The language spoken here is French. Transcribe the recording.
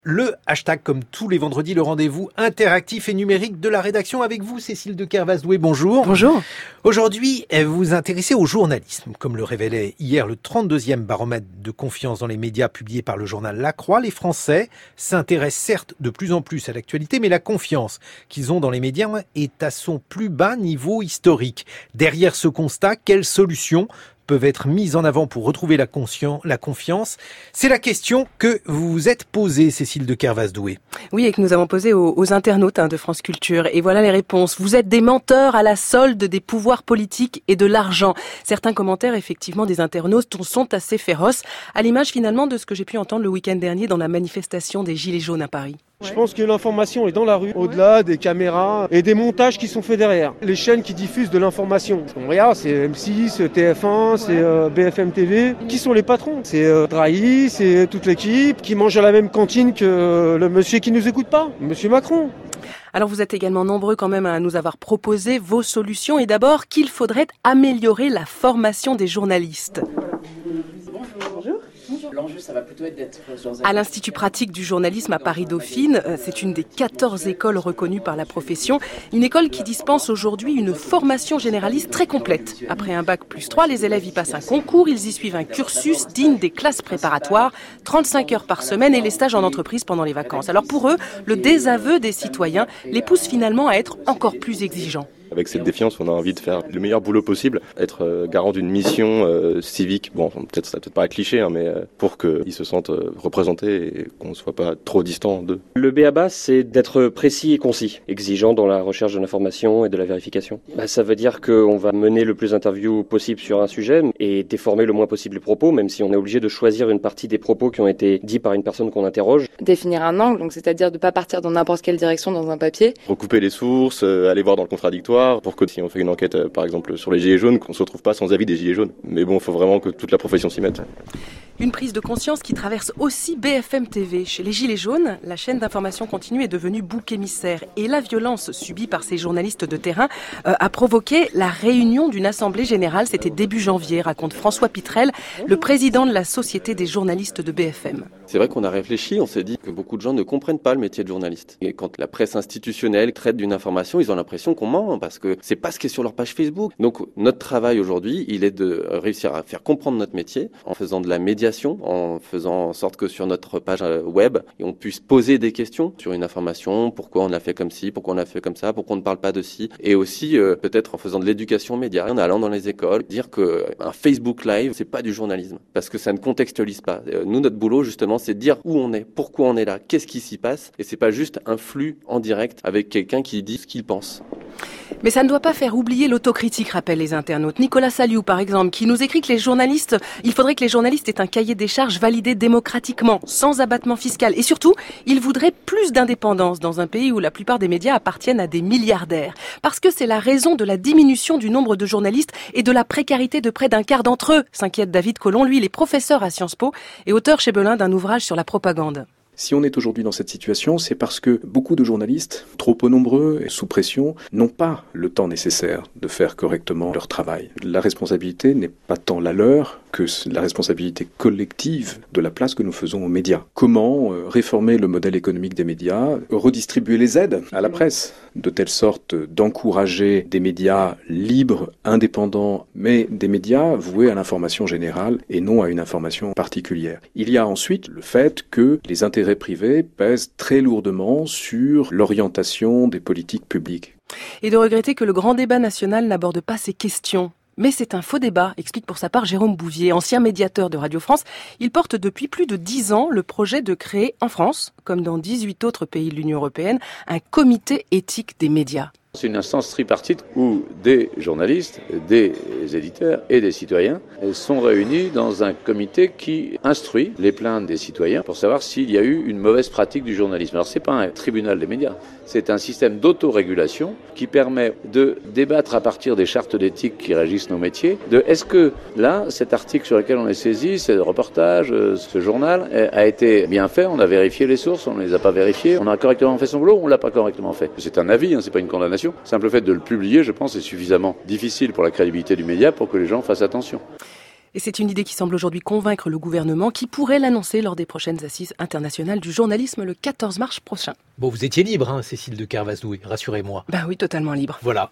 Le hashtag, comme tous les vendredis, le rendez-vous interactif et numérique de la rédaction avec vous, Cécile de Kervas-Doué, bonjour. Bonjour. Aujourd'hui, vous vous intéressez au journalisme. Comme le révélait hier le 32e baromètre de confiance dans les médias publié par le journal La Croix, les Français s'intéressent certes de plus en plus à l'actualité, mais la confiance qu'ils ont dans les médias est à son plus bas niveau historique. Derrière ce constat, quelles solutions peuvent être mises en avant pour retrouver la confiance? C'est la question que vous vous êtes posée, Cécile de Kervas-Doué. Oui, et que nous avons posée aux internautes de France Culture. Et voilà les réponses. Vous êtes des menteurs à la solde des pouvoirs politiques et de l'argent. Certains commentaires, effectivement, des internautes sont assez féroces, à l'image finalement de ce que j'ai pu entendre le week-end dernier dans la manifestation des Gilets jaunes à Paris. Je pense que l'information est dans la rue, au-delà des caméras et des montages qui sont faits derrière. Les chaînes qui diffusent de l'information. On regarde, c'est M6, TF1, c'est BFM TV. Qui sont les patrons? C'est Drahi, c'est toute l'équipe qui mange à la même cantine que le monsieur qui nous écoute pas, monsieur Macron. Alors vous êtes également nombreux quand même à nous avoir proposé vos solutions. Et d'abord, qu'il faudrait améliorer la formation des journalistes. Bonjour. L'enjeu, ça va plutôt être d'être à l'Institut pratique du journalisme à Paris-Dauphine. C'est une des 14 écoles reconnues par la profession. Une école qui dispense aujourd'hui une formation généraliste très complète. Après un bac plus 3, les élèves y passent un concours. Ils y suivent un cursus digne des classes préparatoires, 35 heures par semaine et les stages en entreprise pendant les vacances. Alors pour eux, le désaveu des citoyens les pousse finalement à être encore plus exigeants. Avec cette défiance, on a envie de faire le meilleur boulot possible, être garant d'une mission civique. Bon, peut-être ça peut-être pas un cliché, mais pour qu'ils se sentent représentés et qu'on ne soit pas trop distant d'eux. Le b.a.-ba, c'est d'être précis et concis, exigeant dans la recherche de l'information et de la vérification. Ça veut dire qu'on va mener le plus d'interviews possible sur un sujet et déformer le moins possible les propos, même si on est obligé de choisir une partie des propos qui ont été dits par une personne qu'on interroge. Définir un angle, donc c'est-à-dire de ne pas partir dans n'importe quelle direction dans un papier. Recouper les sources, aller voir dans le contradictoire, pour que si on fait une enquête par exemple sur les gilets jaunes, qu'on ne se retrouve pas sans avis des gilets jaunes. Mais bon, il faut vraiment que toute la profession s'y mette. Une prise de conscience qui traverse aussi BFM TV. Chez les Gilets jaunes, la chaîne d'information continue est devenue bouc émissaire. Et la violence subie par ces journalistes de terrain a provoqué la réunion d'une assemblée générale. C'était début janvier, raconte François Pitrel, le président de la Société des journalistes de BFM. C'est vrai qu'on a réfléchi, on s'est dit que beaucoup de gens ne comprennent pas le métier de journaliste. Et quand la presse institutionnelle traite d'une information, ils ont l'impression qu'on ment parce que c'est pas ce qui est sur leur page Facebook. Donc notre travail aujourd'hui, il est de réussir à faire comprendre notre métier en faisant de la médiation, en faisant en sorte que sur notre page web, on puisse poser des questions sur une information, pourquoi on a fait comme ci, pourquoi on a fait comme ça, pourquoi on ne parle pas de ci, et aussi peut-être en faisant de l'éducation média, en allant dans les écoles, dire que un Facebook Live, c'est pas du journalisme, parce que ça ne contextualise pas. Nous, notre boulot justement, c'est de dire où on est, pourquoi on est là, qu'est-ce qui s'y passe, et c'est pas juste un flux en direct avec quelqu'un qui dit ce qu'il pense. Mais ça ne doit pas faire oublier l'autocritique, rappellent les internautes. Nicolas Saliou, par exemple, qui nous écrit que il faudrait que les journalistes aient un cahier des charges validé démocratiquement, sans abattement fiscal. Et surtout, il voudrait plus d'indépendance dans un pays où la plupart des médias appartiennent à des milliardaires. Parce que c'est la raison de la diminution du nombre de journalistes et de la précarité de près d'un quart d'entre eux, s'inquiète David Collomb. Lui, il est professeur à Sciences Po et auteur chez Belin d'un ouvrage sur la propagande. Si on est aujourd'hui dans cette situation, c'est parce que beaucoup de journalistes, trop peu nombreux et sous pression, n'ont pas le temps nécessaire de faire correctement leur travail. La responsabilité n'est pas tant la leur que la responsabilité collective de la place que nous faisons aux médias. Comment réformer le modèle économique des médias, redistribuer les aides à la presse, de telle sorte d'encourager des médias libres, indépendants, mais des médias voués à l'information générale et non à une information particulière. Il y a ensuite le fait que les intérêts privés pèsent très lourdement sur l'orientation des politiques publiques. Et de regretter que le grand débat national n'aborde pas ces questions. Mais c'est un faux débat, explique pour sa part Jérôme Bouvier, ancien médiateur de Radio France. Il porte depuis plus de 10 ans le projet de créer en France, comme dans 18 autres pays de l'Union européenne, un comité éthique des médias. C'est une instance tripartite où des journalistes, des éditeurs et des citoyens sont réunis dans un comité qui instruit les plaintes des citoyens pour savoir s'il y a eu une mauvaise pratique du journalisme. Alors c'est pas un tribunal des médias, c'est un système d'autorégulation qui permet de débattre à partir des chartes d'éthique qui régissent nos métiers, de est-ce que là, cet article sur lequel on est saisi, ce reportage, ce journal a été bien fait, on a vérifié les sources, on ne les a pas vérifiées, on a correctement fait son boulot, on l'a pas correctement fait. C'est un avis, c'est pas une condamnation. Simple fait de le publier, je pense, est suffisamment difficile pour la crédibilité du média pour que les gens fassent attention. Et c'est une idée qui semble aujourd'hui convaincre le gouvernement qui pourrait l'annoncer lors des prochaines assises internationales du journalisme le 14 mars prochain. Bon, vous étiez libre, Cécile de Kervasdoué, rassurez-moi. Ben oui, totalement libre. Voilà.